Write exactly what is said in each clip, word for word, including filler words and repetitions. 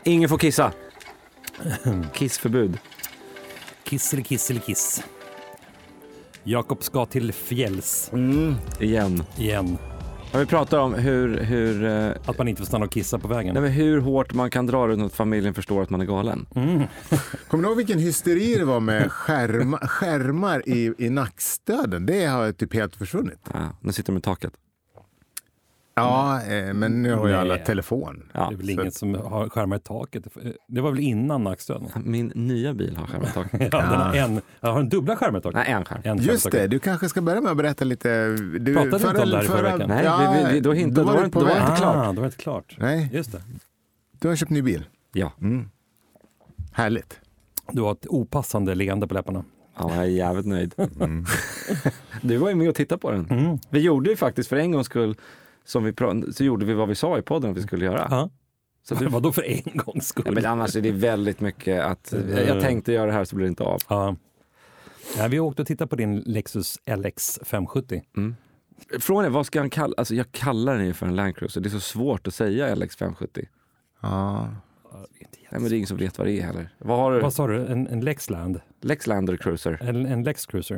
Ingen får kissa. Kissförbud. Kiss eller kiss eller kiss. Jakob ska till fjälls. Mm. Igen. Igen. Har vi pratat om hur... hur eh, Att man inte får stanna och kissa på vägen. nej, men hur hårt man kan dra utan att familjen förstår att man är galen. Mm. Kommer du ihåg vilken hysteri det var med skärma, skärmar i, i nackstöden? Det har typ helt försvunnit. Ja, nu sitter de i taket. Ja, eh, men nu har ju alla Nej. telefon. Ja, Det är väl ingen som har skärmar i taket. Det var väl innan nackstöden? min nya bil har skärmar i taket. Ja, den har en, jag har en dubbla skärmar i taket. Nej, en skärm. En Just skärm i det, du kanske ska börja med att berätta lite. Du, Pratade du inte om det här i förra veckan? Nej, vi- vi- då hintade- då var då du var på det- då var väg. det inte klart. Ah, då var det inte klart. Nej, Just det. du har köpt ny bil. Ja. Mm. Härligt. Du har ett opassande leende på läpparna. Ja, jag är jävligt nöjd. Mm. Du var ju med och tittade på den. Mm. Vi gjorde ju faktiskt för en gångs skull, som vi pra- så gjorde vi vad vi sa i podden att vi skulle göra. Ja. Så du, Vadå för en gångs skull? ja, men annars är det väldigt mycket att jag tänkte göra det här så blir det inte av. Ja. Ja, vi åkte och tittade på din Lexus L X femhundrasjuttio. Mm. Frågan är, vad ska han kalla? Alltså jag kallar den ju för en Land Cruiser. Det är så svårt att säga L X femhundrasjuttio. Ja. Nej, men det är ingen som vet vad det är heller. Vad har du? Vad sa du? En, en Lexland? Lexlander Cruiser. En, en Lex Cruiser?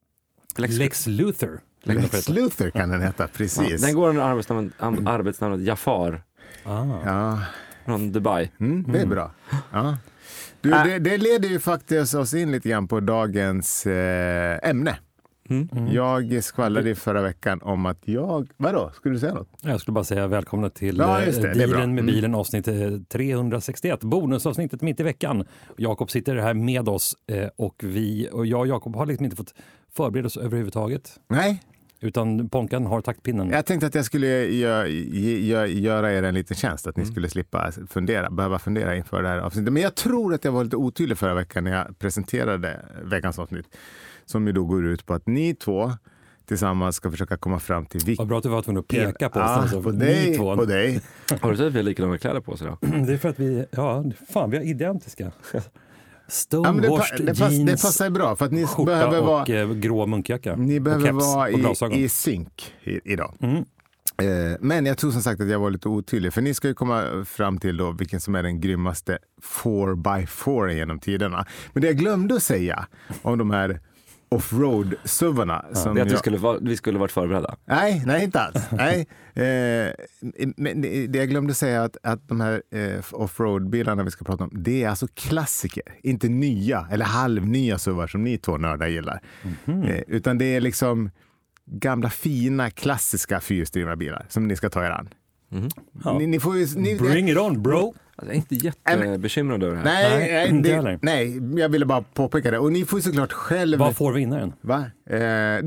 Lex, Lex Luthor? Lex Luthor kan den heta, ja, precis. den går under arbetsnamnet, am- arbetsnamnet Jafar Ah. Ja, från Dubai. mm, det är bra. Ja. Du, Äh. det, det leder ju faktiskt oss in lite grann på dagens eh, ämne. Mm. Jag skvallrade i förra veckan om att jag... Vadå? Skulle du säga något? Jag skulle bara säga välkomna till Ja, just det, eh, det är bra. Dealen med Mm. bilen avsnitt eh, trehundrasextioett, bonusavsnittet mitt i veckan. Jakob sitter här med oss eh, och vi och jag och Jakob har liksom inte fått förbereda oss överhuvudtaget. Nej, Utan Ponkan har taktpinnen. jag tänkte att jag skulle gö- gö- göra er en liten tjänst, att ni skulle slippa fundera, behöva fundera inför det här avsnittet. Men jag tror att jag var lite otydlig förra veckan när jag presenterade veckans avsnitt, som ju då går ut på att ni två tillsammans ska försöka komma fram till vilka... Vad bra att du var tvungen att peka på oss. Ja, alltså, på ni dig, två. på dig. Har du sett att vi har likadana kläder på oss idag? Det är för att vi, ja, fan vi är identiska. Ja, Stonewashed men det, pa- det, pass, jeans, det passar ju bra, för att ni skjorta behöver och vara, eh, grå munkjacka. ni och behöver keps vara och glasögon. i, i synk i, idag. Mm. Eh, men jag tror som sagt att jag var lite otydlig, för ni ska ju komma fram till då vilken som är den grymmaste four by four genom tiderna. Men det jag glömde att säga om de här offroad-suvarna. som Det är att vi jag- skulle, vara, vi skulle varit förberedda. Nej, nej inte alls. Nej. Eh, men det det jag glömde säga att, att de här eh, offroad-bilarna vi ska prata om, det är alltså klassiker. Inte nya eller halvnya suvar som ni två nördar gillar. Mm-hmm. Eh, utan det är liksom gamla fina klassiska fyrhjulsdrivna bilar som ni ska ta er an. Mm. Ja. Ni, ni får ju, ni, Bring it on bro! Alltså, jag är inte jättebekymrad över det här. nej, Nej, nej, inte det, heller. nej, jag ville bara påpeka det. Och ni får ju såklart själv... Vad får vinnaren? Va? Eh,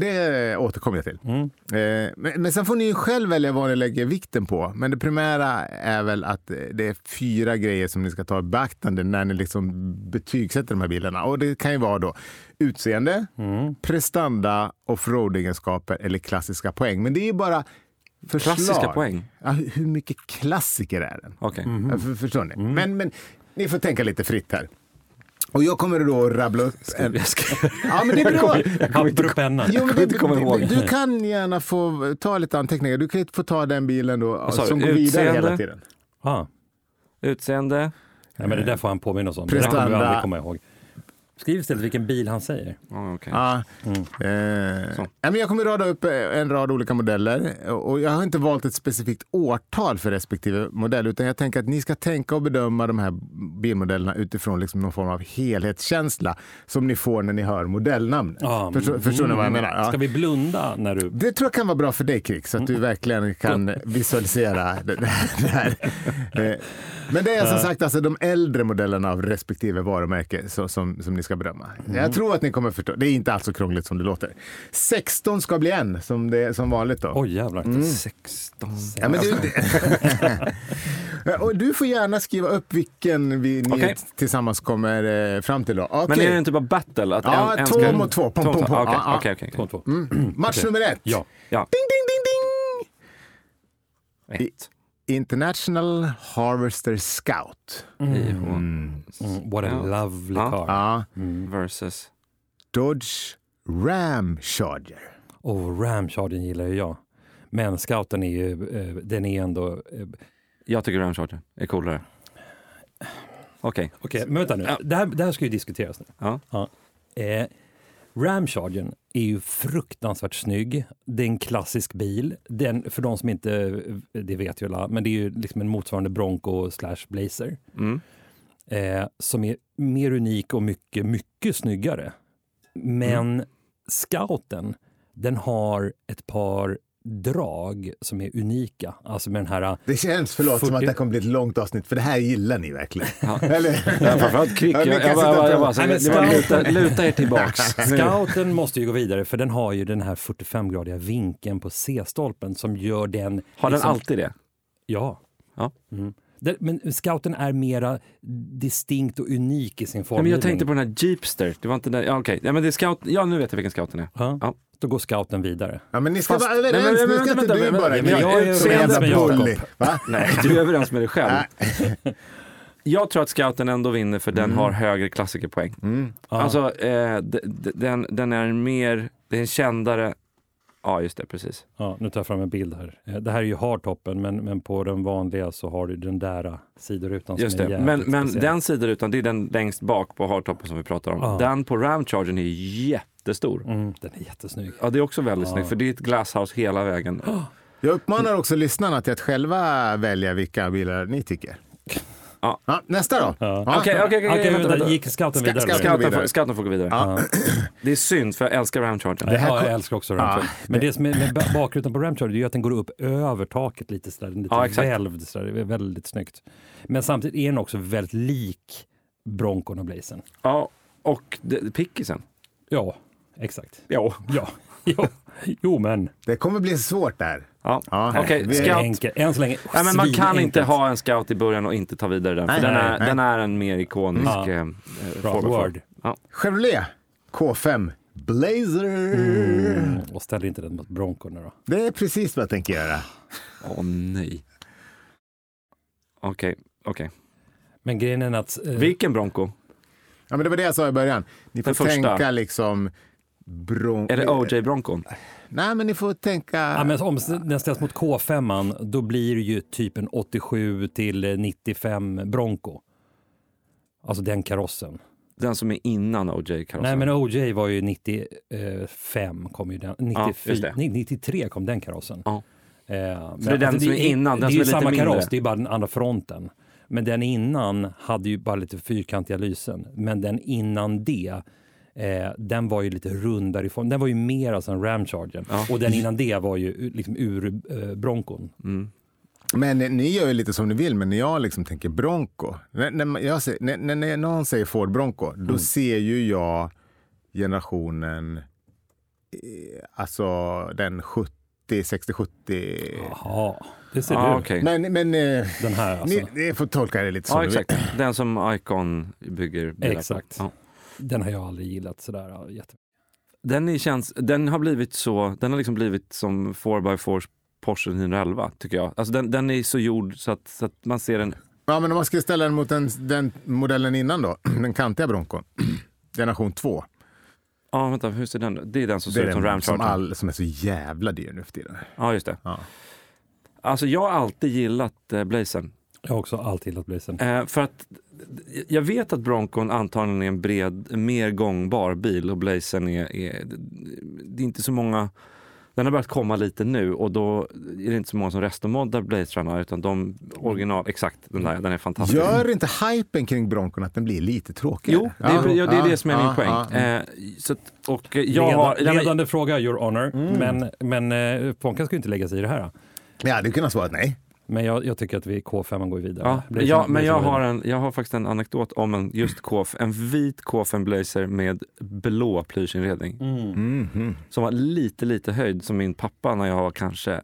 det återkommer jag till. Mm. Eh, men, men sen får ni ju själv välja vad ni lägger vikten på. Men det primära är väl att eh, det är fyra grejer som ni ska ta i beaktande när ni liksom betygsätter de här bilarna. Och det kan ju vara då utseende, Mm. prestanda, offroad-egenskaper eller klassiska poäng. Men det är ju bara förslag. Klassiska poäng? Ja, hur hur mycket klassiker är den? Okej. Ja, för, förstår ni? Men, men ni får tänka lite fritt här. Och jag kommer då att rabbla upp en... Jag ska, Ja, men det är bra. Papper och penna. Jo, men kommer inte komma ihåg. du, du kan gärna få ta lite anteckningar. Du kan få ta den bilen då, sa du? som går vidare Utseende? hela tiden. Ah. utseende. Ja, men det där får han påminna oss om. Det där Prestanda. kommer vi aldrig komma ihåg. Skriv istället vilken bil han säger. Ja, okej. Ja. Mm. Eh, Så. ja, men jag kommer rada upp en rad olika modeller. Och jag har inte valt ett specifikt årtal för respektive modell. Utan jag tänker att ni ska tänka och bedöma de här bilmodellerna utifrån liksom någon form av helhetskänsla som ni får när ni hör modellnamnet. Ah, Förstår, förstår ni vad jag menar? Ja. Ska vi blunda när du... Det tror jag kan vara bra för dig, Krik, så att du verkligen kan visualisera det, det här. Eh, Men det är som sagt alltså de äldre modellerna av respektive varumärke så, som, som ni ska bedöma. Jag tror att ni kommer förstå. Det är inte alls så krångligt som det låter. sexton ska bli en, som, det, som vanligt då. Oj, jävlar. sexton. Ja, men du, och du får gärna skriva upp vilken vi ni Okej. tillsammans kommer eh, fram till då. Okej. Men är det inte bara battle? Att Ja, en, en två ska... mot två. Pom, Två pom, mot- pom. Okej, Ja, ja. okej, okej. Två, två. Match nummer ett. Ja. Ja. Ding, ding, ding, ding! Ett. International Harvester Scout. I H. Mm, what a Ja. lovely Ja. car. Ja. Versus. Dodge Ram Charger. Och Ramchargen gillar ju jag. Men Scouten är ju, eh, den är ändå... Eh, Jag tycker Ram Charger är coolare. Okej. Okej, men vänta nu. Ja. Det, här, det här ska ju diskuteras nu. Ja. Ja. Eh, Ramchargern är ju fruktansvärt snygg. Det är en klassisk bil. Den, för de som inte, det vet ju alla, men det är ju liksom en motsvarande Bronco slash Blazer. Mm. Eh, som är mer unik och mycket, mycket snyggare. Men mm. Scouten, den har ett par drag som är unika. Alltså med den här... Det känns, förlåt, fyrtio... som att det kommer bli ett långt avsnitt, för det här gillar ni verkligen. Ja. Eller? Ja, framförallt Krick. Ja, Jag, ni kan jag, sitta bara, och jag, bara, prata. så, Nej, det var Scouten- luta, luta er tillbaks. Scouten måste ju gå vidare, för den har ju den här fyrtiofemgradiga vinkeln på C-stolpen som gör den... Har den liksom- alltid det? Ja. Ja. Mm. Det, men Scouten är mera distinkt och unik i sin Nej, form. men jag tänkte på den här Jeepster. Det var inte den. Ja, okej. Ja, men det är Scout. Ja, nu vet jag vilken Scouten är. Ja. Ja. Då går Scouten vidare. Ja, men ni ska Fast- vara överens. Nej, men- Nu men- ska vänta, inte du vänta, bara... vänta, men jag är som en överens jävla med Jakob. bully. Va? Nej, du är överens med dig själv. Nej. Jag tror att Scouten ändå vinner för den Mm. har högre klassikerpoäng. Mm. Ja. Alltså, eh, d- d- den, den är mer, det är en kändare, ja just det, precis. Ja, nu tar jag fram en bild här. Eh, Det här är ju hardtoppen, men, men på den vanliga så har du den där sidorutan Just som är det, jävligt men, men speciell. den sidorutan, det är den längst bak på hardtoppen som vi pratar om. Ja. Den på Ramchargern är jättestor. Mm, den är jättesnygg. Ja, det är också väldigt Ja. snyggt, för det är ett glasshouse hela vägen. Jag uppmanar också lyssnarna till att själva välja vilka bilar ni tycker. Ja. Ja, nästa då. Ja. Ja. Okej, okej, okej. Okej, vänta, vänta, vänta. gick Scouten Ska- vidare? ska- då? ska- Scouten vidare. får, Scouten får gå vidare. Ja. Det är synd, för jag älskar Ramchargern. Det här Ja, kom- jag älskar också Ramcharger. Ja, Men det som är med ba- bakrutan på Ramcharger är ju att den går upp över taket lite sådär. Lite Ja, exakt. välvd sådär. Det är väldigt snyggt. Men samtidigt är den också väldigt lik Broncon och Blazern. Ja, och det- pickisen. Ja, exakt. Ja. Ja, jo, jo men. Det kommer bli svårt där. Ja, Ja, okej. vi- Scout. Enkel. Än så länge Nej, men man kan svinenkelt. inte ha en Scout i början och inte ta vidare den. För Nej, den, nej, är, nej. den är en mer ikonisk Ja. eh, Bra Ford. word. Ja. Chevrolet K fem Blazer. Mm, och ställ inte den mot Broncon nu då. Det är precis vad jag tänker göra. Åh nej. Okej, okej. Men grejen är att... Eh, Vilken Bronco? Ja, men det var det jag sa i början. Ni får Den första. tänka liksom... Bron... Är det O J-Broncon? Nej, men ni får tänka... ja, men om den ställs mot K fem, då blir det ju typ en åttiosju till nittiofem Bronco. Alltså den karossen. Den som är innan O J-karossen? Nej, men O J var ju nittiofem, kom ju den. Ja, just nittiofyra, det. nittiotre kom den karossen. Ja. Eh, men det är den som är innan, den det som är är ju lite samma mindre. kaross, det är bara den andra fronten. Men den innan hade ju bara lite fyrkantiga lysen. Men den innan det, eh, den var ju lite rundare i form. Den var ju mer alltså en Ramcharger. Ja. Och den innan det var ju liksom ur eh, Broncon. Mm. Men ni gör ju lite som ni vill, men när jag liksom tänker Bronco, när, när, jag säger, när, när, när någon säger Ford Bronco, då Mm. ser ju jag generationen, eh, alltså den sjuttio, sextio, sjuttio. Jaha, det ser Ja, du. okej. Men, men eh, Den här alltså. ni, ni får tolka det lite som Ja, ni vill. exakt. Den som Icon bygger bilar på. Exakt. Ja. Den har jag aldrig gillat sådär ja, jättemycket. Den, är, känns, den har blivit så, den har liksom blivit som four by four Porsche niohundraelva, tycker jag. Alltså den, den är så gjord så att, så att man ser den. Ja, men om man ska ställa den mot den, den modellen innan då, den kantiga Broncon, generation två. Ja, vänta, hur ser den? Det är den som Det ser är ut som den som, Ramcharger. all, som är så jävla dyr nu för tiden. Ja, just det. Ja. Alltså jag har alltid gillat eh, Blazern. Jag har också alltid gillat Blazern. Eh, för att jag vet att Broncon antagligen är en bred, mer gångbar bil och Blazern är, är, det är inte så många, den har börjat komma lite nu och då är det inte så många som restomoddar Blazerarna utan de original, exakt, den där, den är fantastisk. Gör inte hypen kring Broncon att den blir lite tråkigare? Jo, det är, ja, det, är ja, det som är min ja, poäng. ja, mm. Eh, så att, och eh, jag Leda, har, nej, men- ledande fråga, your honor. Men, men eh, Ponkan ska ju inte lägga sig i det här. Jag hade kunnat svara nej. Men jag, jag tycker att vi K fem går vidare. Ja, Blazern- ja, men Blazern jag går har, vidare. en, jag har faktiskt en anekdot om en just K fem, en vit K fem Blazer med blå plyschinredning. Mm. Mhm. Som var lite, lite höjd som min pappa när jag var kanske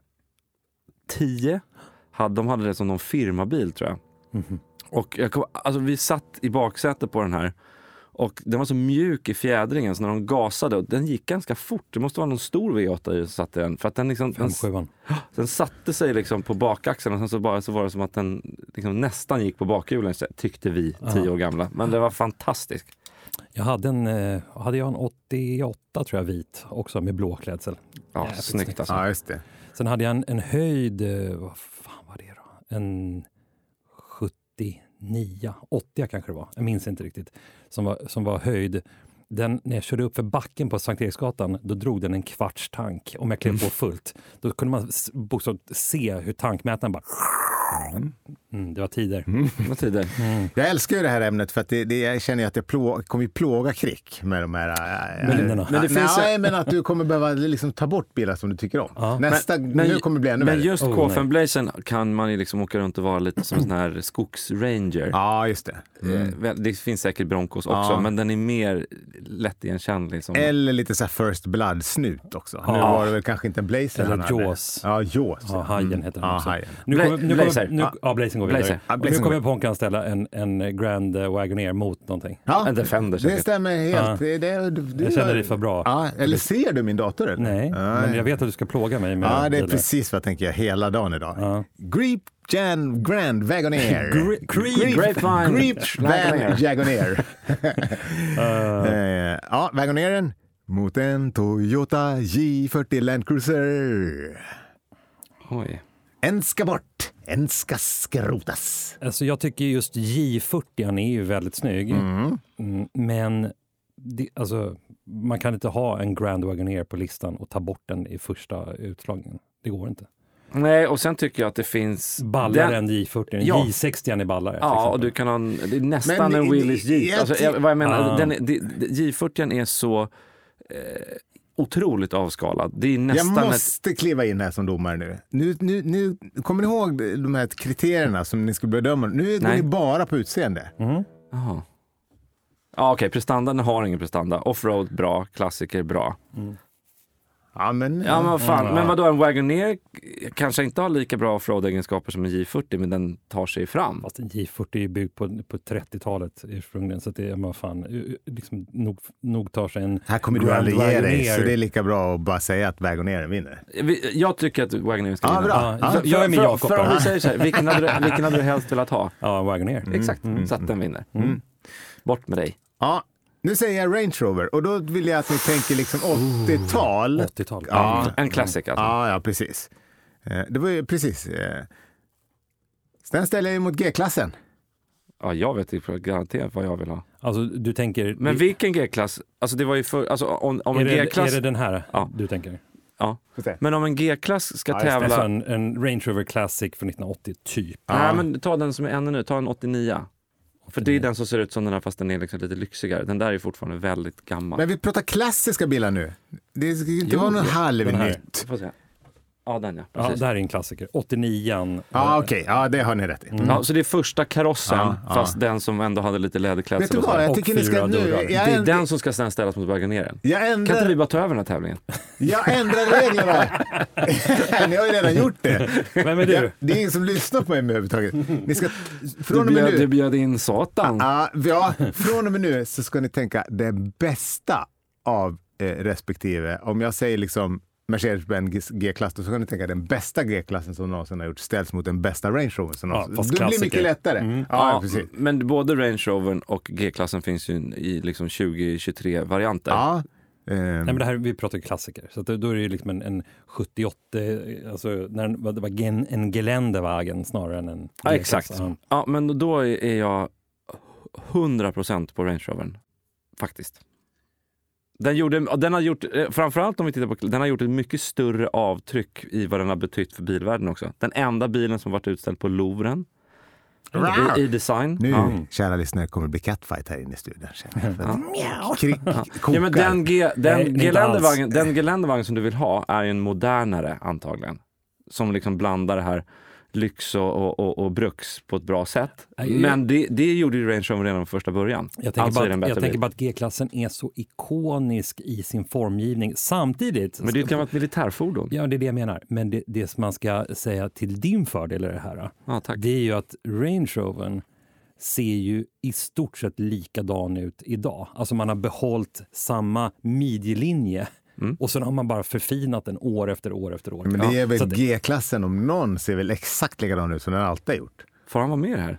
tio. Hade, de hade det som någon firmabil tror jag. Mhm. Och jag kom, alltså vi satt i baksätet på den här och den var så mjuk i fjädringen så när de gasade, och den gick ganska fort. Det måste vara någon stor V åtta i som satt i den. För att den, liksom, den, femtiosjuan. den satte sig liksom på bakaxeln och sen så, bara, så var det som att den liksom nästan gick på bakhjulen, så tyckte vi tio år gamla. Men det var fantastiskt. Jag hade en, eh, hade jag en åttioåtta tror jag vit också med blå klädsel. Ja, Jävligt snyggt snyggt. alltså. Ja, just det. Sen hade jag en, en höjd, eh, vad fan var det då? En nio, åttio kanske det var. Jag minns inte riktigt. Som var, som var höjd. Den, när jag körde upp för backen på Sankt Eriksgatan, då drog den en kvarts tank. Om jag klev på fullt. Då kunde man bokstavligt se hur tankmätaren bara... Mm, det var tider. Mm. Det var tider. Mm. Jag älskar ju det här ämnet för att det, det, jag känner att jag plå, kommer plåga Krick med de här... Äh, men, men det finns nej, men att du kommer behöva liksom ta bort bilar som du tycker om. Ja. Nästa, men, nu kommer det bli ännu Men värre. just K fem Blazen kan man ju liksom åka runt och vara lite som en sån här skogsranger. Ja, just det. Mm. Det finns säkert Broncos också, ja. Men den är mer lättigenkännlig. Som... Eller lite så här First Blood-snut också. Ja. Nu var det väl kanske inte en Blazer. Eller Jaws. Ja, Jaws. Ja, Hajen heter den ja, också. Hajen. Nu kommer, nu Blazer. Nu, ja. ja, Blazing går vidare. Ja, nu kommer jag på att kan ställa en, en Grand Wagoneer mot någonting. Ja, en Defender. Det stämmer helt. Ja. Det, det, det, jag känner dig för bra. Ja, eller ser du min dator? Eller? Nej, ja. Men jag vet att du ska plåga mig med ja, det är bilar. precis vad jag tänker hela dagen idag. Ja. Greep Jan Grand Wagoneer. Gre- Creep Grapevine. Greep Van Wagoneer. uh. Ja, Wagoneeren mot en Toyota J fyrtio Land Cruiser. Oj. En ska bort, en ska skrotas. Alltså jag tycker just J fyrtio är ju väldigt snygg. Mm. Mm, men det, alltså, man kan inte ha en Grand Wagoneer på listan och ta bort den i första utslagningen. Det går inte. Nej, och sen tycker jag att det finns... Ballare den... än J fyrtio. Ja. J sextio är ballare. Ja, och du kan ha en, det är nästan men, en Willys J. Jag, alltså, jag, vad jag menar, ah. den är, det, J fyrtio är så eh, otroligt avskalad. Det är nästan jag måste ett... kliva in här som domare nu. Nu, nu, nu. Kommer ni ihåg de här kriterierna som ni skulle bedöma? Nu går ni bara på utseende. Mm. Jaha. Ja, okej. Okay. Prestandan har ingen prestanda. Offroad bra, klassiker bra. Mm. Ja, men, ja, men, fan. Ja. Men vadå, en Wagoneer kanske inte har lika bra offroad-egenskaper som en J fyrtio, men den tar sig fram. Fast en J fyrtio är byggd på, på trettiotalet ursprungligen, så att det är man fan liksom, nog, nog tar sig en... Här kommer du aldrig ge dig, så det är lika bra att bara säga att Wagoneeren vinner. Jag tycker att Wagoneeren ska ja, vinna. Bra. Ja, jag, jag är med för, Jakob. För, för om vi säger så här, vilken hade, du, vilken hade du helst velat ha? Ja, Wagoneer. Mm. Exakt, mm. så att den vinner. Mm. Bort med dig. Ja. Nu säger jag Range Rover och då vill jag att ni tänker liksom åttiotal. Oh, åttiotal. Ja, en klassiker alltså. Ja, ja, precis. Det var ju precis. Sen ställer jag mot G-klassen. Ja, jag vet inte garanterat vad jag vill ha. Alltså, du tänker... Men vilken G-klass? Alltså det var ju för... Alltså om, om en det, G-klass... Är det den här ja. du tänker? Ja. Men om en G-klass ska ja, tävla... Alltså en, en Range Rover Classic för nittonhundraåttio typ. Ja. Nej, men ta den som är ännu nu. Ta en åttionio. För det är den som ser ut som den här, fast den är liksom lite lyxigare. Den där är fortfarande väldigt gammal. Men vi pratar klassiska bilar nu. Det ska inte jo, vara någon halvnytt. Ja, den ja. Precis. Ja, det här är en klassiker. åttionio. Ja, okej. Okay. Ja, det har ni rätt i. Mm. Ja, så det är första karossen, ja, fast ja. Den som ändå hade lite läderklädsel. Vet du vad, jag tycker ni ska nu... Det är änd... den som ska ställas mot Wagoneeren. Ändrar... Kan inte vi bara ta över den här tävlingen? Jag ändrar reglerna. Ni har ju redan gjort det. Vem är du? Jag, det är ingen som lyssnar på mig överhuvudtaget. Ni ska... Från du, bjöd, nu... du bjöd in satan. Ja, ja, från och med nu så ska ni tänka det bästa av eh, respektive. Om jag säger liksom Mercedes-Benz G-klass, så kan ni tänka den bästa G-klassen som någonsin har gjort ställs mot den bästa Range Rover som någonsin. Ja, det blir mycket lättare. Mm. Ja, ja, precis. Men både Range Rover och G-klassen finns ju i liksom tjugo tjugotre-varianter. Ja. Um. Nej, men det här, vi pratar klassiker. Så att då är det ju liksom en, en sjuttioåtta, alltså när det var en, en Geländewagen snarare än en ja, exakt. Ja. Ja, men då är jag hundra procent på Range Rover. Faktiskt. Den, gjorde, den har gjort, framförallt om vi tittar på, den har gjort ett mycket större avtryck i vad den har betytt för bilvärlden också. Den enda bilen som varit utställd på Louvren i, i design. Nu, ja. kära lyssnare, kommer det bli catfight här inne i studion. Ja. Krig, ja. Ja, men den G, den Geländewagen, den Geländewagen som du vill ha är en modernare antagligen. Som liksom blandar det här lyx och, och, och, och bruks på ett bra sätt. Men det, det gjorde ju Range Rover redan från första början. Jag tänker, alltså bara, jag tänker bara att G-klassen är så ikonisk i sin formgivning. Samtidigt... Men det är ett gammalt militärfordon. Ja, det är det jag menar. Men det, det som man ska säga till din fördel är det här. Ja, tack. Det är ju att Range Rover ser ju i stort sett likadan ut idag. Alltså man har behållit samma midjelinje. Mm. Och sen har man bara förfinat den år efter år efter år. Men det är väl ja, G-klassen om någon ser väl exakt likadan ut som den alltid har gjort. Får han vara med här?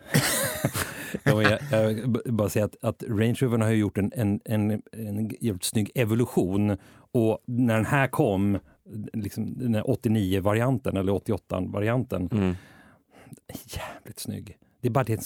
ja, jag, jag bara säga att, att Range Rover har gjort en, en, en, en jävligt snygg evolution. Och när den här kom, liksom den här åttionio-varianten eller åttioåtta-varianten, mm. jävligt snygg. Det är bara det som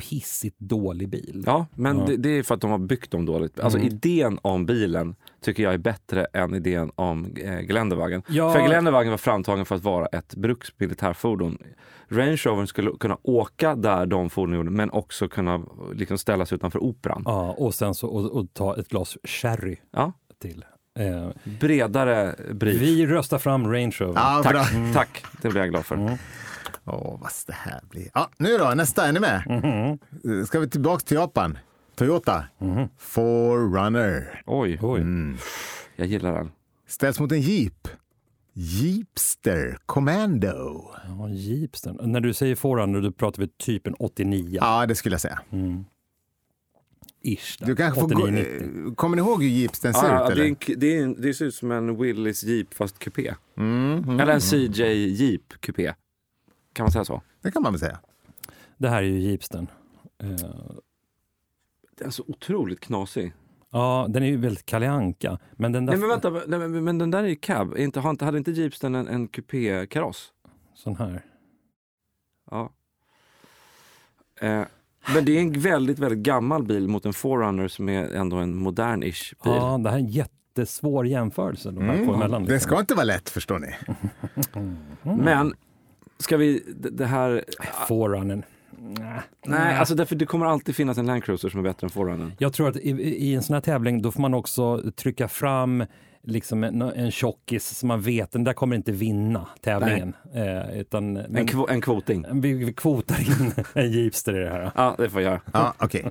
pissigt dålig bil. Ja, men Ja. Det, det är för att de har byggt dem dåligt. Alltså Mm. idén om bilen tycker jag är bättre än idén om eh, Geländewagen. Ja. För Geländewagen var framtagen för att vara ett bruksmilitärfordon. Range Rover skulle kunna åka där de fordonen gjorde, men också kunna liksom ställas utanför operan. Ja, och sen så och, och ta ett glas sherry Ja. till. Eh, Bredare brief. vi röstar fram Range Rover. Ja, Tack, bra. tack. Det blir jag glad för. Mm. Åh, vad det här blir. Ja, nu då, nästa, är ni med? Mhm. Ska vi tillbaka till Japan? Toyota. Mhm. four runner. Oj, Oj. Mm. jag gillar den. Ställs mot en Jeep. Jeepster Commando. Ja, Jeepsten. När du säger forerunner, då pratar vi typen åttionio. Ja, det skulle jag säga. Mm. Ish. där. Du kanske får åttionio, gå, nittio. kommer ni ihåg hur Jeepsten ser Ah, ut? det, är Eller? en, det, är en, det ser ut som en Willys Jeep fast kupé. Mm, mm, Eller en C J Jeep kupé. Kan man säga så? det kan man väl säga. Det här är ju Jeepsten. Eh, Den är så otroligt knasig. ja, den är ju väldigt Kalle Anka. Men den där... Nej men vänta, nej, men, men den där är ju cab. Inte, har inte- hade inte Jeepsten en, en kupé-kaross? Sån här. Ja. Eh, men det är en väldigt, väldigt gammal bil mot en four runner som är ändå en modern-ish bil. Ja, det här är en jättesvår jämförelse. De här Mm. två emellan, Det liksom. ska inte vara lätt, förstår ni. Men, ska vi, det, det här... Forerunnern. Nej. Nej, alltså därför det kommer alltid finnas en Land Cruiser som är bättre än four runner. Jag tror att i, i en sån här tävling då får man också trycka fram liksom en, en tjockis som man vet, den där kommer inte vinna tävlingen. Eh, utan, men, En, kvo, en kvoting. vi, vi kvotar in en Jeepster i det här. Ja, det får jag göra. Ja, okej.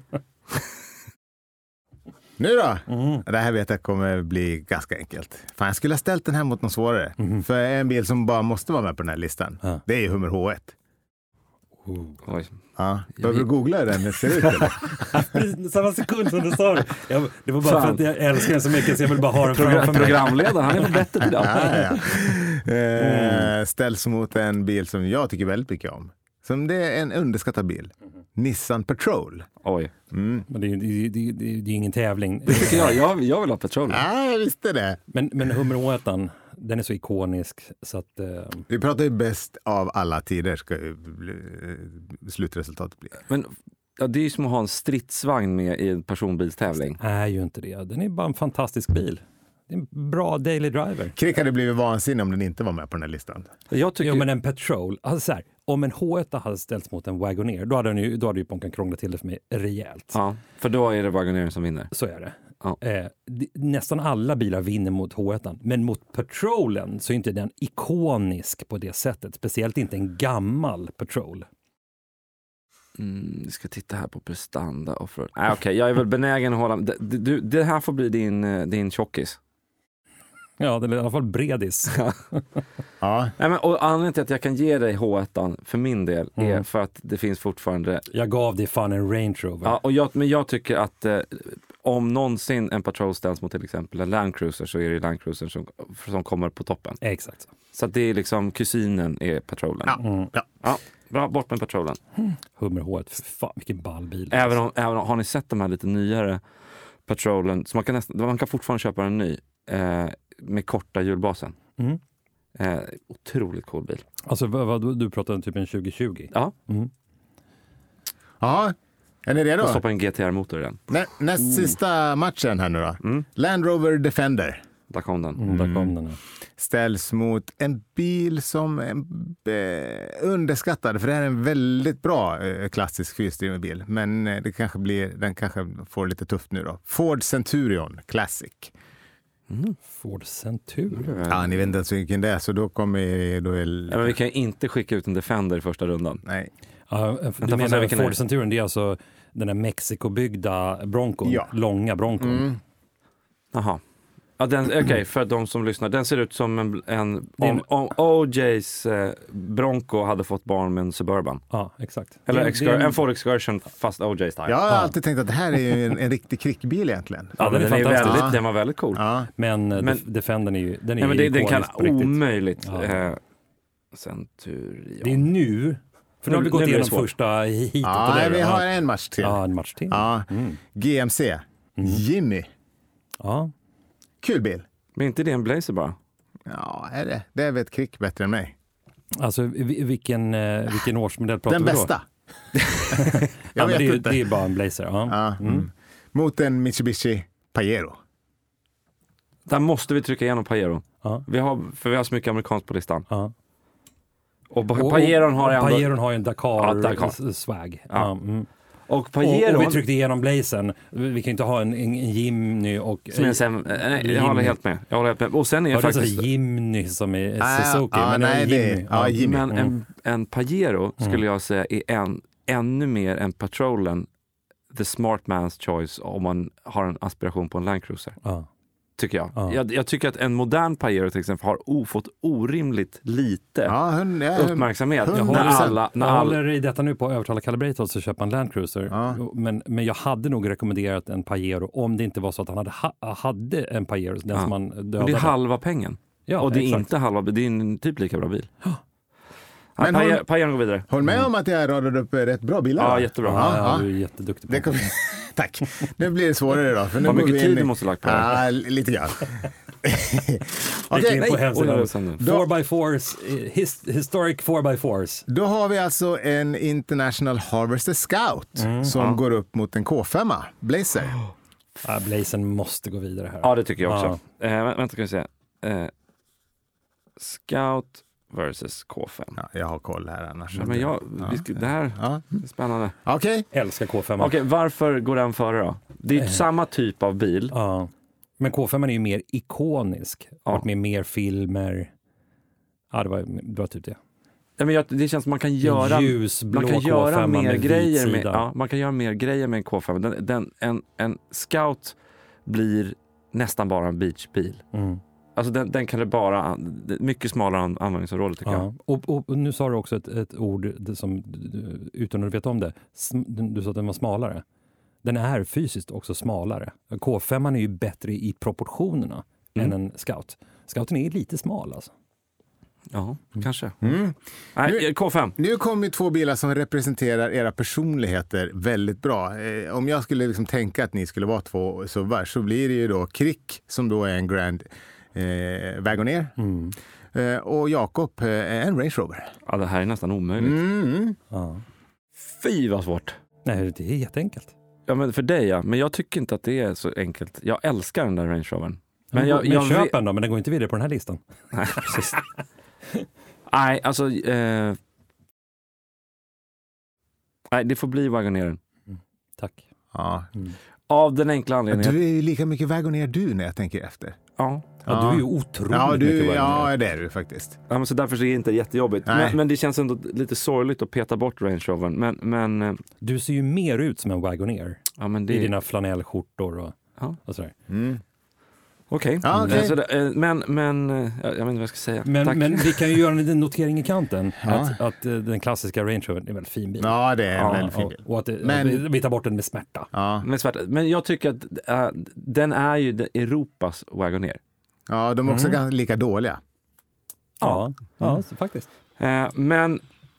Nu då? Mm. Det här vet jag kommer bli ganska enkelt. Fan, jag skulle ha ställt den här mot något svårare. Mhm. För en bil som bara måste vara med på den här listan, Ja. det är ju Hummer H ett. Oh. Oj. Ja. Behöver du googla hur den ser ut? Eller? Samma sekund som du sa det. Jag, det var bara Fan. för att jag älskar den så mycket så jag vill bara ha den Program, framför mig. programledaren, han är väl bättre till det. Ja, ja. Eh, ställs mot en bil som jag tycker väldigt mycket om. Som det är en underskattad bil. Nissan Patrol. Oj. Mm. Men det, är- det, är- det, är- det, är- det är ingen tävling. Det tycker jag. Jag, jag vill ha Patrol. Ja, jag visste det. Men, men Hummer H ett, den är så ikonisk så att... Eh, Vi pratar ju bäst av alla tider, ska ju bli, slutresultatet bli. Men ja, det är ju som att ha en stridsvagn med i en personbilstävling. är ju inte det. Den är bara en fantastisk bil. Det är en bra daily driver. Krick hade blivit vansinnig om den inte var med på den här listan. Jag tycker... Jo, men en Patrol. Alltså så här, om en H ett hade ställts mot en Wagoneer, då hade, den ju, då hade ju Ponkan krånglat till det för mig rejält. Ja, för då är det Wagoneer som vinner. Så är det. Ja. Eh, d- nästan alla bilar vinner mot H ett, men mot Patrolen så är inte den ikonisk på det sättet. Speciellt inte en gammal Patrol. Mm, vi ska titta här på prestanda. Och för... Nej, okej, okay, jag är väl benägen att hålla... Det, det, det här får bli din, eh, din tjockis. Ja, det är i alla fall bredis. Ja, Nej, men, och anledningen till att jag kan ge dig H ett för min del är Mm. för att det finns fortfarande... Jag gav dig fan en Range Rover. Ja, och jag, men jag tycker att eh, om någonsin en Patrol ställs mot till exempel en Land Cruiser så är det Land Cruiser som, som kommer på toppen. Exakt. Så att det är liksom kusinen är Patrolen. Ja. Mm. Ja, bra, bort med Patrolen. Hummer H ett, för fan vilken ball bil. Även om, även om, har ni sett de här lite nyare Patrolen, så man kan, nästan, man kan fortfarande köpa en ny eh, med korta hjulbasen. Mm. Eh, otroligt cool bil. Alltså vad, vad, du pratade om typ en tjugo tjugo. Ja, Mm. ja. Är ni redo? och stoppa en G T R-motor i den. Nä, näst sista matchen här nu då. Mm. Land Rover Defender Där kom den. Mm, där kom den. Ja. ställs mot en bil som är eh, underskattad, för det här är en väldigt bra eh, klassisk fyrhjulsdriven bil, men eh, det kanske blir, den kanske får lite tufft nu då. Ford Centurion Classic. Mm. Ford Centurion. Ja, ni vet inte ens vilken det är, så då kommer då är, Ja, men vi kan inte skicka ut en Defender i första rundan. nej. Ja, får du säga menar vilken är Ford det? Centurion, det är alltså den där Mexikobyggda Broncon, Ja. långa Broncon. Mm. Jaha. Ja, den, okej, okay, för de som lyssnar. Den ser ut som en... en Det är om en- om O J:s eh, Bronco hade fått barn med en Suburban. Ja, exakt. Eller Det- excur- det är en Ford Excursion fast O J-style. Jag har Ja. alltid tänkt att det här är ju en, en riktig krickbil egentligen. Ja, den är den, är fantastisk. väldigt, Ja. den var väldigt cool. Ja. Men, men Men- Defendern är ju, den är Ja, men ju det, den kan ikonisk på riktigt. omöjligt... Ja. Eh, Centurion. Det är nu, för nu har vi Nu- gått nu blir det igenom svårt. första hitet. Ja, och nej, det, vi ja. har en match till. Ja, en match till. Ja. Mm. G M C. Jimmy. Ja. Kul bil. Men inte det en Blazer bara? Ja, är det. Det vet Krick bättre än mig. Alltså vi- vilken, eh, vilken årsmodell pratar Den vi då? bästa. ja, Jag men vet det, är, inte. det är bara en Blazer. Ja. Ja, Mm. mm. Mot en Mitsubishi Pajero. Där måste vi trycka igenom Pajero. Ja. Vi har, för vi har så mycket amerikanskt på listan. Ja. Och Och- Pajeron har och ändå... Pajeron har ju en Ja, Dakar. Dakar-swag. Ja. Ja. Mm. Och Och, Pajeron... och vi tryckte igenom Blazern. Vi kan inte ha en, en, en Jimny och... Som är en säm... Nej, jag håller Jimny. helt med. Jag håller helt med. Och sen är Ja, det det är faktiskt... så Jimny som är Ah, Suzuki. ja, men nej, det är- Jimny. ja, Jimny. Men Mm. en, en Pajero skulle jag säga är en, ännu mer än Patrolen the smart man's choice om man har en aspiration på en Land Cruiser. Ja. Tycker jag. Ja. jag. Jag tycker att en modern Pajero till exempel har o, fått orimligt lite Ja, hon, ja, uppmärksamhet. hundra När procent. alla, när Jag alla, håller i detta nu på att övertala Calibrator att köpa en Land Cruiser. Ja. Men, men jag hade nog rekommenderat en Pajero om det inte var så att han hade, ha, hade en Pajero, den Ja. som han dödade. men det är halva pengen. ja, och det är exakt. inte halva, det är en typ lika bra bil. Men Men hon- Pajer- Pajeron går vidare. Håll med om att jag radade upp rätt bra bilar. Ja, va? jättebra. Ja, Ja, ja, du är jätteduktig på Det det. kommer... Tack. Nu blir det svårare då. För nu Vad går mycket vi tid in i- du måste lagt på det här. Ja, lite grann. Gick Okej, in på nej. Oj, hemsidan. oj, oj, oj. four by fours, eh, his, historic four by fours. Då har vi alltså en International Harvester Scout som Ja. går upp mot en K fem Blazer. Ja, Blazern måste gå vidare här. Ja, det tycker jag också. Ja. Eh, vä- vänta, kan vi se. Eh, Scout versus K fem. Ja, jag har koll här annars. Ja, men jag, vi ska, det här Ja. är spännande. Okej. Älskar K fem. Okej, varför går den före då? Det är ju samma typ av bil. Ja. Men K fem är ju mer ikonisk. Ja. Varit med mer filmer. Ja, det var, det var typ det. Ja, men jag, det känns som man kan göra, Ljusblå man kan göra K fem mer med grejer vit med, sida. ja, man kan göra mer grejer med en K fem. Den, den, en, en Scout blir nästan bara en beachbil. Mm. Alltså den, den kan det bara, det är mycket smalare an, användningsområde tycker jag. Ja. Och, och, och nu sa du också ett, ett ord det som, du- utan att du vet om det. Sm- Du du sa att den var smalare. Den är fysiskt också smalare. K fem är ju bättre i proportionerna Mm. än en Scout. Scouten är lite smal alltså. Ja, kanske. Mm. Nej, K fem. Nu kommer två bilar som representerar era personligheter väldigt bra. Eh, om jag skulle liksom tänka att ni skulle vara två så, var, så blir det ju då Krick som då är en Grand eh, Wagoneer. Mm. Eh, och Jakob eh, är en Range Rover. Ja, det här är nästan omöjligt. Mm. Ja. Fy vad svårt. Nej, det är jätteenkelt. Ja, men för dig ja. Men jag tycker inte att det är så enkelt. Jag älskar den där Range Rovern. Men, Men jag, men jag köp vet- den då, men den går inte vidare på den här listan. Nej, precis. Nej, alltså... Eh... Nej, det får bli Wagoneren. Tack. Ja. Av den enkla anledningen... Du är ju lika mycket Wagoneer du när jag tänker efter. Ja. Ja, du är ju otroligt ja, du, mycket ja, varje. det är du faktiskt. Ja, men så därför så är det inte jättejobbigt. Nej. Men, men det känns ändå lite sorgligt att peta bort Range Rovern. Men, men, eh, Du ser ju mer ut som en Wagoneer ja, men i det... dina flanellskjortor och, Ja. och sådär. Mm. Okej. Ja, okej. Eh, så det, eh, Men, men... eh, Jag vet inte vad jag ska säga. Men, Tack. men vi kan ju göra en liten notering i kanten. Ja. Att, att eh, den klassiska Range Rover är en väldigt fin bil. Ja, det är en Ja, väldigt fin och, bil. och att, det, Men- att vi, vi tar bort den med smärta. Ja. Men, svart, men jag tycker att äh, den är ju det- Europas Wagoneer. ja, de är också Mm. ganska lika dåliga. Ja, ja så faktiskt. Eh, men...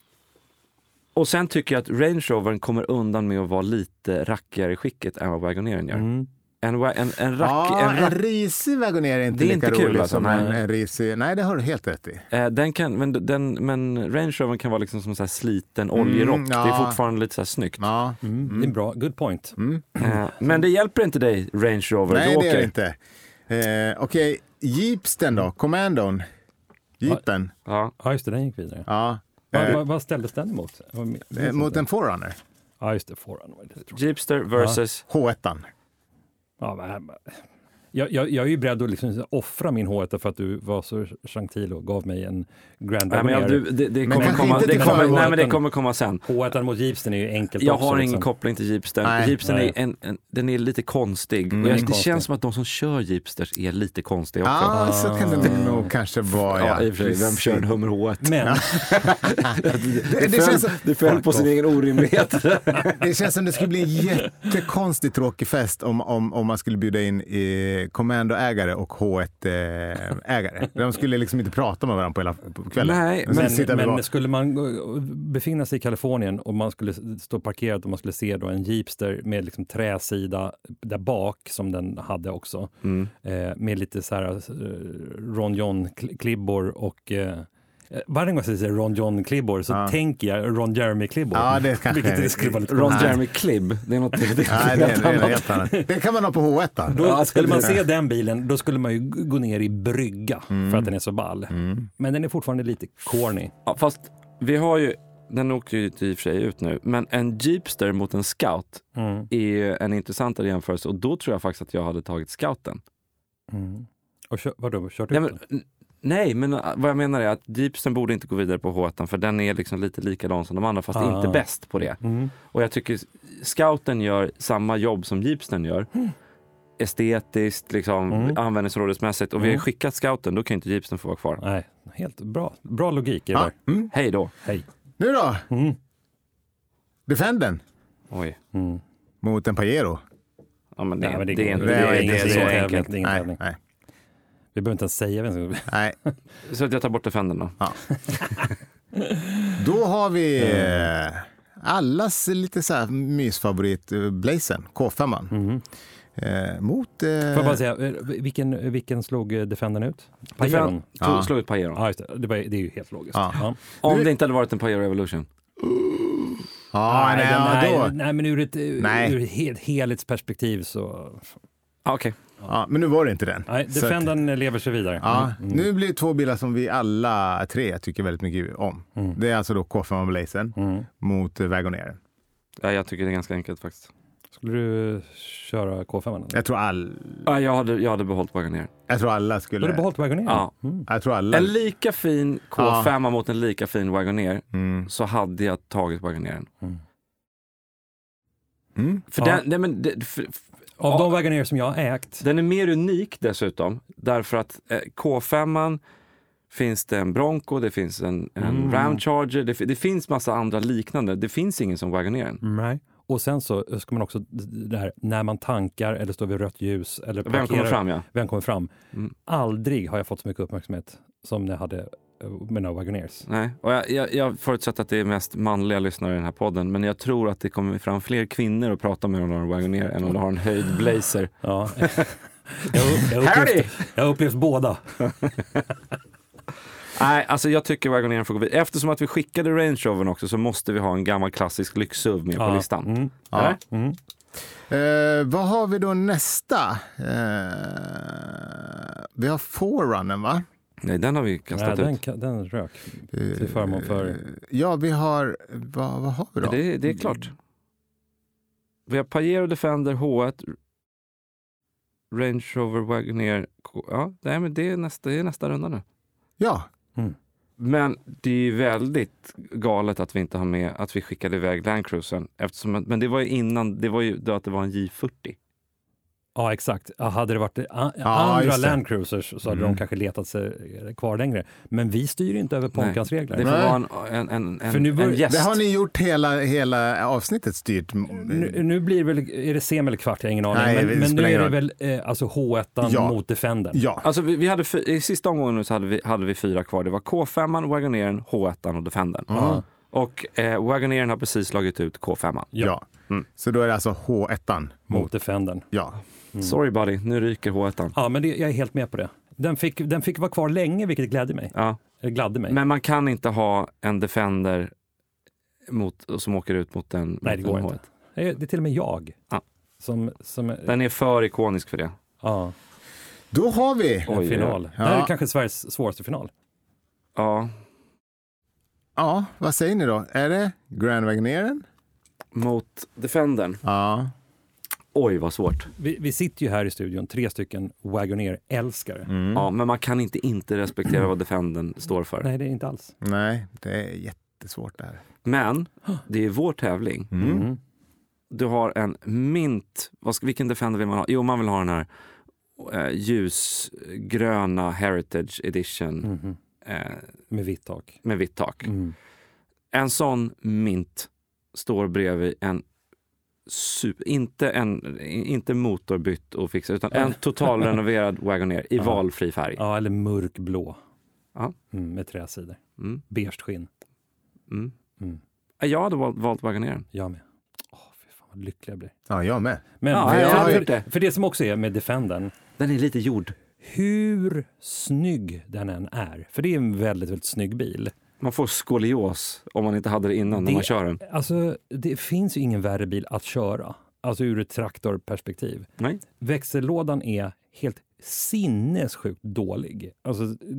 Och sen tycker jag att Range Rovern kommer undan med att vara lite rackigare i skicket än vad Wagoneren gör. Mm. En, wa- en, en, rack, Ja, en, en, rack, risig Wagoneer är inte Det är lika inte kul, rolig alltså, som nej. en, en risig... Nej, det har du helt rätt i. eh, den kan, men, den, men Range Rovern kan vara liksom som en så här sliten oljerock. Mm, ja. Det är fortfarande lite så här snyggt. Ja. Mm. Det är bra, good point. Mm. Eh, men det hjälper inte dig, Range Rover. Nej, du det åker. är det inte. Eh, Okej, Jeepsten då? Commandon? Jeepen? Ja. Ja, just det, den gick vidare. Ja. Vad, Eh, vad, vad ställdes den emot? Jag minns eh, mot inte. en Forerunner? Ja, just det, Forerunner var det, tror jag. Jeepster versus... H ett. Ja, men, jag, jag, jag är ju beredd att liksom offra min H ett för att du var så gentil och gav mig en Grand Nej, men jag, Wagoneer. du, det, det, Men kommer kanske komma, inte det, till kommer, förmån. nej, men det kommer komma sen. H ett mot Jeepsten är ju enkelt Jag också. har liksom. ingen koppling till Jeepster. Nej. Jeepster Nej. är, en, en, den är lite konstig. Mm, och jag, den är det konstig. känns som att de som kör Jeepsters är lite konstiga också. Ja, så kan det nog kanske vara. Ja, i och för sig. Vem kör en Hummer H ett? Men, det, det, föll, känns, det föll på sin egen orimlighet. det känns som det skulle bli en jättekonstigt tråkig fest om, om, om man skulle bjuda in eh, Commando-ägare och H ett-ägare. De skulle liksom inte prata med varandra på hela på kvällen. Nej, De skulle men, sitta vid men var- skulle man gå- befinna sig i Kalifornien och man skulle stå parkerad och man skulle se då en Jeepster med liksom träsida där bak som den hade också. Mm. Eh, med lite så här eh, Ron John-klibbor och eh, Varje gång jag säger Ron John Klibbor så Ja. tänker jag Ron Jeremy Klibbor. Ja, det kanske Vilket är- det skulle vara lite Ron konstigt. Jeremy Klibb, det är något det, det, Nej, det är, det är helt annat. Det kan man ha på H ett. Då. Då skulle man se den bilen, då skulle man ju gå ner i brygga för att den är så ball. Mm. Men den är fortfarande lite corny. Ja, fast vi har ju, den åker ju i och för sig ut nu, men en Jeepster mot en Scout Mm. är ju en intressantare jämförelse och då tror jag faktiskt att jag hade tagit Scouten. Mm. Och kör, vadå, kört Ja, ut men, den? n- nej, men uh, vad jag menar är att Jeepstern borde inte gå vidare på H ett för den är liksom lite likadan som de andra fast Ah. inte bäst på det. Mm. Och jag tycker Scouten gör samma jobb som Jeepstern gör. Estetiskt, liksom, Mm. användningsområdesmässigt. Och vi har Mm. skickat Scouten, då kan inte Jeepstern få vara kvar. Nej, helt bra. Bra logik i det Ja. där. Mm. Hej då. Hej. Nu då? Mm. Defenden Oj. Mm. mot en Pajero. Ja, men det, Nej, men det, är inte det det, är är ingen inte så tävling. enkelt. Det är ingen Nej, tävling. nej, Vi behöver inte ens säga vem som... nej. Så att jag tar bort Defendern då. Då har vi eh, allas lite så här mysfavorit eh, Blazen, K fem. Mm. Eh, mot... Eh, Får jag bara säga, eh, vilken, vilken slog eh, Defendern ut? Defend, Pajeron? Ja. Slå ut Pajero. Ja, just det. Det, var, det är ju helt logiskt. Ja. Ja. Om Nu- det inte hade varit en Pajero Evolution. ja, nej, den- ja, nej, då. nej, men ur ett, Nej. ur ett hel, helhetsperspektiv så... Ah, Okej. Ja, men nu var det inte den. Nej, Så att- Defendern lever sig vidare. Ja, Mm. nu blir det två bilar som vi alla tre tycker väldigt mycket om. Mm. Det är alltså då K fem Blazen Mm. mot eh, Wagoneer. Ja, jag tycker det är ganska enkelt faktiskt. Skulle du köra K fem? Eller? Jag tror, all, Ja, jag, hade, jag hade behållit Wagoneer. jag tror alla Då skulle... har du behållit Wagoneer? Ja. Mm. Jag tror alla... En lika fin K fem mot en lika fin Wagoneer Mm. så hade jag tagit Wagoneeren. Mm. Mm. För, Ja. den, nej, men, det, för, Av ja, de Wagoneer som jag har ägt. den är mer unik dessutom. Därför att eh, K fem finns det en Bronco, det finns en, en Mm. Ram Charger, det, det finns massa andra liknande. Det finns ingen som Wagoneeren. Nej. Och sen så ska man också, det här, när man tankar eller står vid rött ljus eller Vem kommer parkerar- fram, ja. Vem kommer fram? Mm. Aldrig har jag fått så mycket uppmärksamhet som när jag hade eh, mina Wagoneers. Nej, och jag, jag, jag förutsätter att det är mest manliga lyssnare i den här podden, men jag tror att det kommer fram fler kvinnor och prata med om de har en Wagoneer än om de har en höjd blazer. Ja. jag, jag, har upplevt, jag har upplevt båda. Nej, alltså jag tycker Wagoneeren får gå vidare. Eftersom att vi skickade Range Rovern också så måste vi ha en gammal klassisk lyx-S U V med på Ja. listan. Mm. Ja. Eller? Mm. Eh, vad har vi då nästa? Eh, vi har Forerunner, va? Nej, den har vi Nej, kastat den, ut. ka- den rök till förmån för... Eh, ja, vi har... Vad, vad har vi då? Det, det är klart. Vi har Pajero Defender H ett, Range Rover Wagoneer. K- Ja, nej, men det är nästa, det är nästa runda nu. Ja, Men det är ju väldigt galet att vi inte har med att vi skickade iväg Land Cruisern. Eftersom, men det var ju innan, det var ju då att det var en J fyrtio. Ja, exakt. Ja, hade det varit a- Ja, andra just det. Land Cruisers så hade Mm. de kanske letat sig kvar längre. Men vi styr inte över Poncans regler. Det får Nej. vara en, en, en, För nu en, bör- en gäst. det har ni gjort hela, hela avsnittet styrt. Nu, nu blir det väl, är det sem eller kvart, jag har ingen aning. Nej, det men men nu spelar ingen är det väl eh, alltså H ett Ja. mot Defendern. Ja, Alltså vi, vi hade fy, i sista omgången så hade vi, hade vi fyra kvar. Det var K fem, Wagoneeren, H ett och Defendern. Mm. Och eh, Wagoneeren har precis slagit ut K fem. ja. Mm. Så då är det alltså H ett Mot mot... Defendern. Ja. Sorry buddy, nu ryker H ett. Ja, men det, jag är helt med på det. Den fick, den fick vara kvar länge, vilket glädde mig. Ja. Eller gladde mig. Men man kan inte ha en Defender mot, som åker ut mot en, Nej, mot det går en H inte. ett. Det är, det är till och med jag. Ja. Som, som, Den är för ikonisk för det. ja, Då har vi... en Oj, final. ja. Det här är kanske Sveriges svåraste final. Ja, Ja, vad säger ni då? Är det Grand Wagoneeren? mot Defendern. Ja. Oj, vad svårt. Vi, vi sitter ju här i studion, tre stycken Wagoneer-älskare. Mm. Ja, men man kan inte inte respektera vad Defendern står för. Nej, det är inte alls. Nej, det är jättesvårt det här. Men det är vår tävling. Mm. Mm. Du har en mint, vad ska, vilken Defender vill man ha? Jo, man vill ha den här eh, ljusgröna Heritage Edition Mhm. eh, Med vitt tak. med vitt tak. Mm. En sån mint står bredvid en super, inte en inte motorbytt och fixad, utan en totalrenoverad Wagoneer i Ja. valfri färg. Ja, eller mörkblå. Ja. Mm, med träsidor. Mm, Beige skinn. mm. Mm. Jag hade valt, valt Wagoneeren. Jag med. Åh, fy fan vad lycklig jag blir. Ja, jag med. Men Ja, för, jag har för, gjort det. för det som också är med Defendern, Den är lite gjord. hur snygg den än är, för det är en väldigt, väldigt snygg bil. Man får skolios om man inte hade det innan det, när man kör den. Alltså, det finns ju ingen värre bil att köra. Alltså ur ett traktorperspektiv. Nej. Växellådan är helt sinnessjukt dålig. Alltså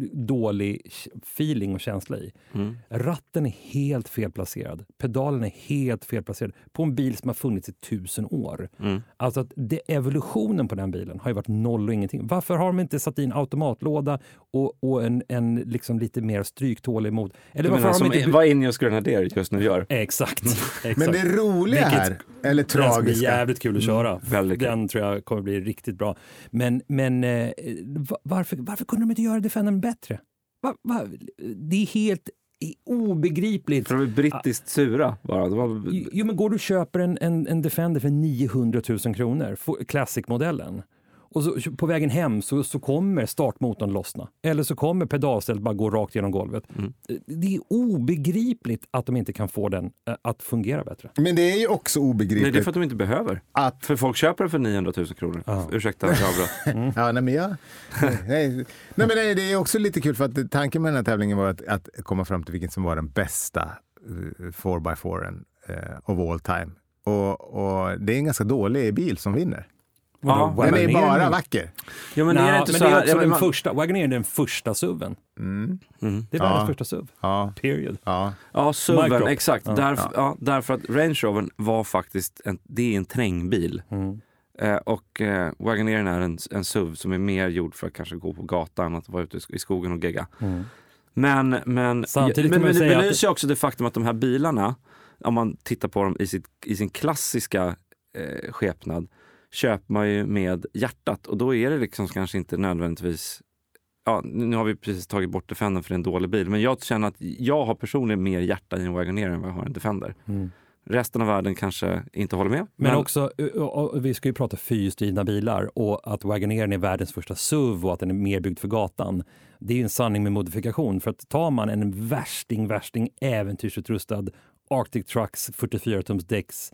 dålig feeling och känsla i. Mm. Ratten är helt felplacerad. Pedalen är helt felplacerad. På en bil som har funnits i tusen år. Mm. Alltså att det, evolutionen på den bilen har ju varit noll och ingenting. Varför har de inte satt in automatlåda och, och en, en liksom lite mer stryktålig mot? Eller varför har de inte... Vad Ineos Grenadier just nu gör. Exakt. Exakt. Men det roliga Vilket, här, eller den ska bli tragiska. jävligt kul att köra. Mm, väldigt kul. Den tror jag kommer bli riktigt bra. Men, men eh, varför, varför kunde de inte göra Defendern bättre? Va, va? Det är helt obegripligt. För de är brittiskt sura bara. De var... Jo, men går du och köper en, en, en Defender för niohundratusen kronor, Classic-modellen, och så, på vägen hem så, så kommer startmotorn lossna. Eller så kommer pedalstället bara gå rakt genom golvet. Mm. Det är obegripligt att de inte kan få den att fungera bättre. Men det är ju också obegripligt. Nej, det är för att de inte behöver. Att... För folk köper den för niohundratusen kronor. Ja. Ursäkta, jag mm. Ja, nej men jag... nej, nej. nej, men nej, det är också lite kul för att tanken med den här tävlingen var att, att komma fram till vilken som var den bästa uh, four by four uh, of all time. Och, och det är en ganska dålig bil som vinner. Ja, den är bara vacker. Ja, men Nå, det är inte men så det är här. också Ja, den man... första, Wagoneer är den första S U V:en. Mm. Mm. Det är världens ja. första S U V. Ja. Period. Ja, ja S U V:en, exakt. Ja. Därför, ja, därför att Range Rover var faktiskt en, det är en trängbil. Mm. Eh, och eh, Wagoneer är en, en S U V som är mer gjord för att kanske gå på gatan, att vara ute i skogen och gegga. Mm. Men, men, Samtidigt men, kan man men det säga belyser att... också det faktum att de här bilarna, om man tittar på dem i, sitt, i sin klassiska eh, skepnad, köper man ju med hjärtat. Och då är det liksom kanske inte nödvändigtvis... Ja, nu har vi precis tagit bort Defender för en dålig bil. Men jag känner att jag har personligen mer hjärta i en Wagoneer än vad jag har en Defender. Mm. Resten av världen kanske inte håller med. Men, men också, vi ska ju prata fyrhjulsdrivna bilar och att Wagoneer är världens första S U V och att den är mer byggd för gatan. Det är ju en sanning med modifikation. För att tar man en värsting, värsting äventyrsutrustad Arctic Trucks fyrtiofyra tums däcks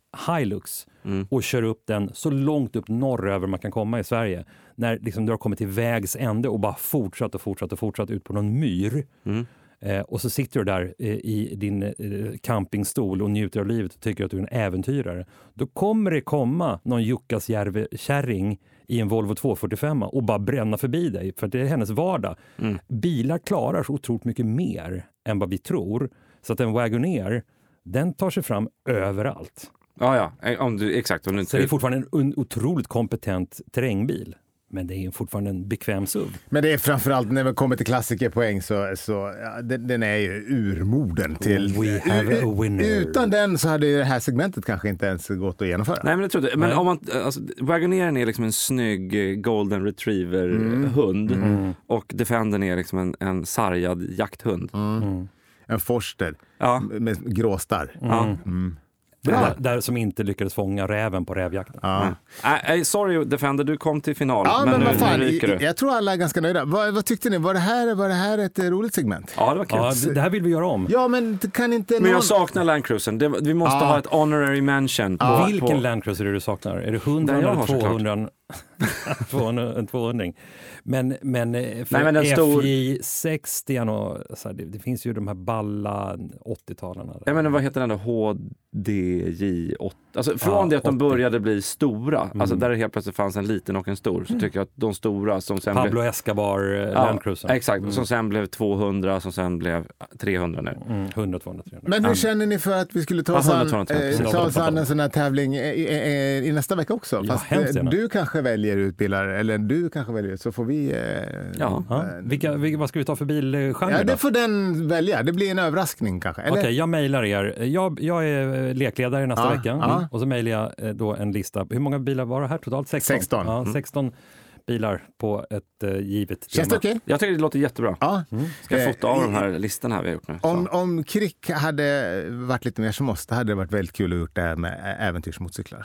Hilux mm. och kör upp den så långt upp norröver man kan komma i Sverige. När liksom du har kommit till vägs ände och bara fortsatt och fortsatt och fortsatt ut på någon myr. Mm. Eh, och så sitter du där eh, i din eh, campingstol och njuter av livet och tycker att du är en äventyrare. Då kommer det komma någon Jukkasjärvi-kärring i en Volvo tvåhundrafyrtiofem och bara bränna förbi dig. För det är hennes vardag. Mm. Bilar klarar så otroligt mycket mer än vad vi tror. Så att en Wagoneer, den tar sig fram överallt. Ja, ja. Om du, exakt. Om du inte... Så det är fortfarande en otroligt kompetent terrängbil. Men det är fortfarande en bekväm S U V. Men det är framförallt när vi kommer till klassikerpoäng så, så ja, den, den är ju urmoden till... We have a winner. Utan den så hade det här segmentet kanske inte ens gått att genomföra. Nej, men det tror jag. Men om man, alltså, Wagoneeren är liksom en snygg golden retriever-hund. Mm. Mm. Och Defendern är liksom en, en sargad jakthund. Mm. Mm. En forster ja. med gråstar. Mm. Mm. Där, där som inte lyckades fånga räven på rävjakten. Ja. Mm. Äh, sorry Defender, du kom till final. Ja, men, men nu, vad fan, nu ryker jag, du. jag tror alla är ganska nöjda. Vad, vad tyckte ni? Var det, här, var det här ett roligt segment? Ja, det var kul. Ja, det, det här vill vi göra om. Ja, men kan inte Men någon... jag saknar Land Cruisern. Det, vi måste ja. ha ett honorary mention. På, Ja. Vilken på... Land Cruiser är det du saknar? Är det hundra eller tvåhundra? En tvåhundring. Men, men för Nej, men en stor... F J sextio och så här, det, det finns ju de här balla åttiotalarna. Jag menar, vad heter den då? H D J åttio. Alltså från ja, det att de åttio. Började bli stora, mm. alltså där det helt plötsligt fanns en liten och en stor, så mm. tycker jag att de stora som sen Pablo blev... Escobar ja, Land Cruiser. Exakt, mm. som sen blev tvåhundra, som sen blev trehundra nu. Mm. hundra, tvåhundra, trehundra. Men hur känner ni för att vi skulle ta oss an, eh, ta oss an en sån här tävling i, i, i nästa vecka också? Ja, fast eh, du kanske väljer utbilar, eller du kanske väljer, så får vi... Eh, ja. ja. Vilka, vilka, vad ska vi ta för bilgenre? Ja, det får den välja. Det blir en överraskning kanske. Okej, okay, jag mejlar er. Jag, jag är lekledare nästa ja, vecka. Ja. Mm. Och så mejlar jag då en lista. Hur många bilar var det här totalt? sexton. sexton. Ja, sexton bilar på ett uh, givet tema. Känns det okej? Okay? Jag tycker det låter jättebra. Ja. Mm. Ska jag fota av de här listorna här vi har gjort nu? Om, om Krick hade varit lite mer som oss, hade det varit väldigt kul att gjort det här med äventyrsmotorcyklar.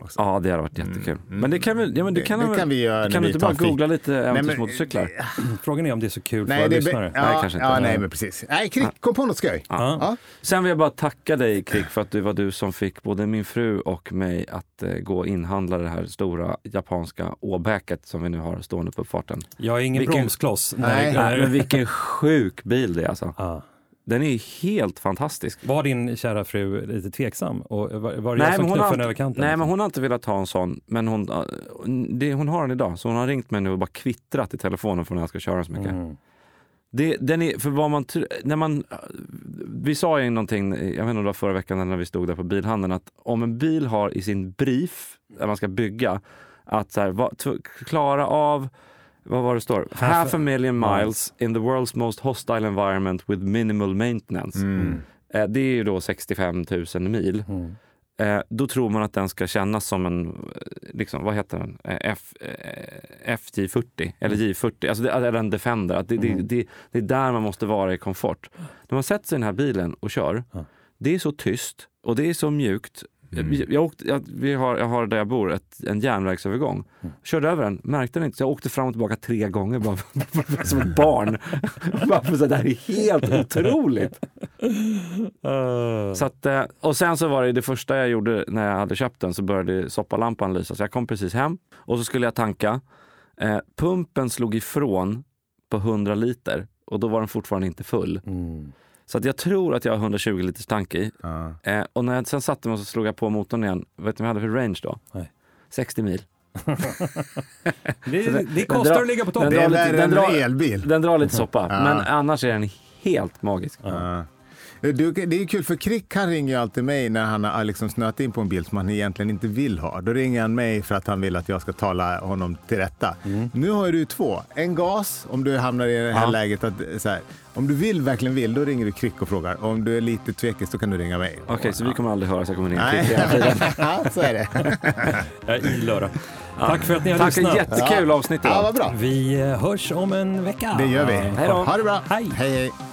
också. Ja, det hade varit jättekul. Mm. Men det kan vi, ja, men det kan, det, väl, det kan vi göra. Kan du inte bara googla lite äventyrsmotorcyklar? Frågan är om det är så kul nej, för våra det lyssnare. Be- ja, nej, kanske inte. Ja, nej, men precis. Nej, Krik, kom på något skoj. Ja. Ja. Sen vill jag bara tacka dig, Krik, för att det var du som fick både min fru och mig att eh, gå och inhandla det här stora japanska åbäket som vi nu har stående på uppfarten. Jag är ingen vilken... bromskloss. Nej. Nej, men vilken sjuk bil det är alltså. Ja. Den är helt fantastisk. Var din kära fru lite tveksam? Och var, var det nej, jag som knuffade den över kanten? Nej, men hon har inte velat ha en sån. Men hon, det, hon har den idag. Så hon har ringt mig nu och bara kvittrat i telefonen för när jag ska köra så mycket. Mm. Det, den är, för vad man, när man, vi sa ju någonting, jag vet inte om det var förra veckan när vi stod där på bilhandeln, att om en bil har i sin brief, där man ska bygga, att så här, va, t- klara av, vad var det står? Half, Half a million miles in the world's most hostile environment with minimal maintenance. Mm. Eh, det är ju då sextiofem tusen mil. Mm. Eh, då tror man att den ska kännas som en, liksom, vad heter den? Eh, F, eh, F J fyrtio eller J fyrtio. Alltså det är en Defender. Att det, mm. det, det, det är där man måste vara i komfort. När man sätter sig i den här bilen och kör, mm. det är så tyst och det är så mjukt. Mm. Jag, jag, åkte, jag, vi har, jag har där jag bor ett, en järnvägsövergång. Mm. Körde över den, märkte den inte. Så jag åkte fram och tillbaka tre gånger bara som ett barn. Bara för så det här är helt otroligt. Uh. Så att, och sen så var det det första jag gjorde när jag hade köpt den, så började soppalampan lysa. Så jag kom precis hem och så skulle jag tanka. Eh, pumpen slog ifrån på hundra liter och då var den fortfarande inte full. Mm. Så att jag tror att jag har hundratjugo liters tank i. Uh. Eh, och när jag sen satte mig och så slog jag på motorn igen. Vet du vad jag hade för range då? Nej. sextio mil. det, det, det kostar att ligga på toppen. Det är lite, den, drar, en elbil. Den drar lite soppa. Uh. Men annars är den helt magisk. Uh. Du, det är kul för Krik, han ringer ju alltid mig när han har liksom snöat in på en bil som han egentligen inte vill ha. Då ringer han mig för att han vill att jag ska tala honom till rätta. Mm. Nu har du två. En gas, om du hamnar i det här ja. läget att så här, om du vill, verkligen vill, då ringer du Krik och frågar. Om du är lite tvekig så kan du ringa mig. Okej, okay, så vi kommer aldrig höra så jag kommer ringa Krik hela tiden. Ja, så är det. Jag är ilöra. Ja. Tack för att ni har Tack, lyssnat. Tack, jättekul ja. avsnitt idag. Ja, vad bra. Vi hörs om en vecka. Det gör vi. Hej då. Ha det bra. Hej. Hej, hej.